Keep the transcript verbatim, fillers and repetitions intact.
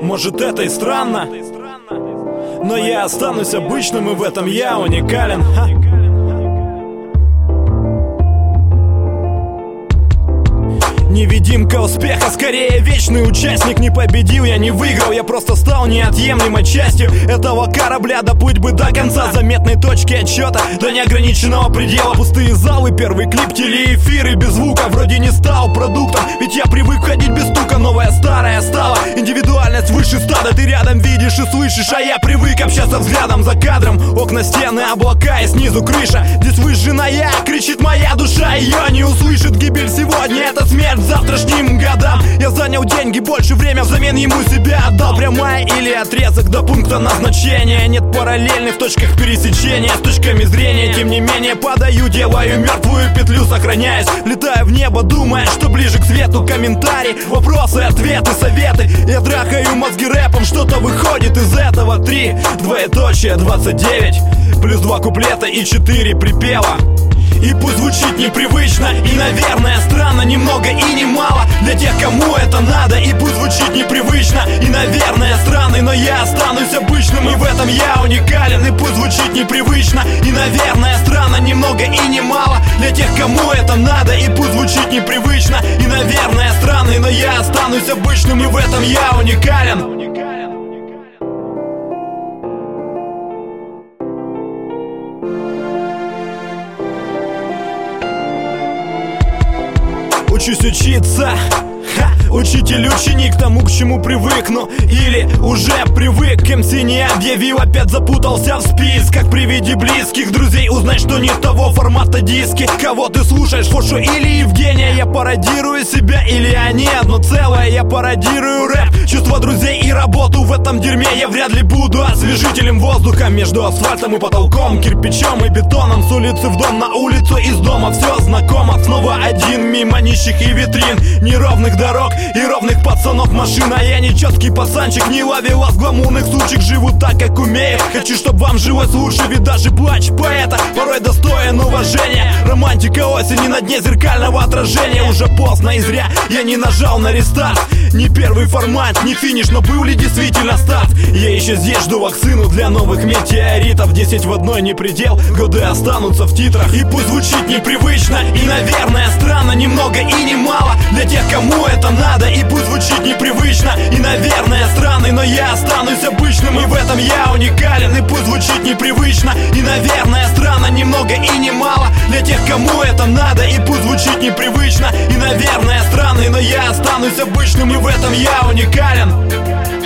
Может, это и странно, но я останусь обычным, и в этом я уникален. Ха. Невидимка успеха, скорее вечный участник. Не победил, я не выиграл, я просто стал неотъемлемой частью этого корабля. Доплыть бы до конца заметной точки отсчета, до неограниченного предела. Пустые залы, первый клип, телеэфиры без звука. Вроде не стал продуктом, ведь я привык ходить без стука. Новая старая стала, индивидуальность выше стада. Ты рядом видишь и слышишь, а я привык общаться взглядом за кадром. Окна, стены, облака и снизу крыша. Здесь выжженная, кричит моя душа. Ее не услышит гибель сегодня, это смерть завтрашним годам. Я занял деньги, больше время взамен ему себя отдал. Прямая или отрезок до пункта назначения. Нет параллельных в точках пересечения с точками зрения. Тем не менее подаю, делаю мертвую петлю, сохраняясь. Летаю в небо, думая, что ближе к свету. Комментарии, вопросы, ответы, советы. Я трахаю мозги рэпом, что-то выходит из этого. Три, двоеточие, двадцать девять. Плюс два куплета и четыре припева. И пусть звучит непривычно и, наверное, странно, немного и немало для тех, кому это надо. И пусть звучит непривычно и, наверное, странно, но я останусь обычным, и в этом я уникален. И пусть звучит непривычно и, наверное, странно, немного и немало для тех, кому это надо. И пусть звучит непривычно и, наверное, странно, но я останусь обычным, и в этом я уникален. Учусь учиться, ха, учитель, ученик тому, к чему привыкну. Или уже привык, эм си не объявил, опять запутался в списках. При виде близких друзей узнай, что не того формата диски. Кого ты слушаешь, Фошу или Евгения? Я пародирую себя или они одно целое? Я пародирую рэп, чувства друзей и работу. В этом дерьме я вряд ли буду освежителем воздуха между асфальтом и потолком, кирпичом и бетоном. С улицы в дом, на улицу, из дома все знакомо. Снова один мимо нищих и витрин, неровных дорог и ровных пацанов машин. А я нечеткий пацанчик, не ловила с гламурных сучек. Живу так, как умею, хочу, чтоб вам жилось лучше. Ведь даже плач поэта порой достоин уважения. Романтика осени на дне зеркального отражения. Уже поздно и зря я не нажал на рестарт. Не первый формат, не финиш, но был ли действительно старт? Я еще здесь жду вакцину для новых метеоритов. Десять в одной не предел, годы останутся в титрах. И пусть звучит непривычно и, наверное, странно, немного и немало для тех, кому это надо. И пусть звучит непривычно и, наверное, странно, но я останусь обычным, и в этом я уникален. И пусть звучит непривычно и, наверное, странно, немного и немало для тех, кому это надо. И пусть звучит непривычно и, наверное, странно, но я останусь обычным, и в этом я уникален.